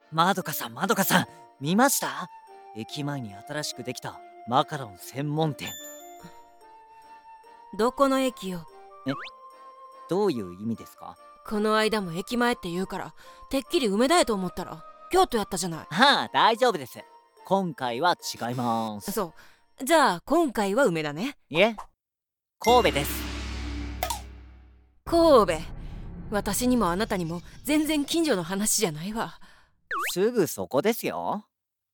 まどかさん、まどかさん、見ました？駅前に新しくできたマカロン専門店。 どこの駅よ？ え、どういう意味ですか？ この間も駅前って言うからてっきり梅田やと思ったら京都やったじゃない。 はあ、大丈夫です。今回は違います。 そう、じゃあ今回は梅田ね。 いえ、神戸です。 神戸？私にもあなたにも全然近所の話じゃないわ。 すぐそこですよ。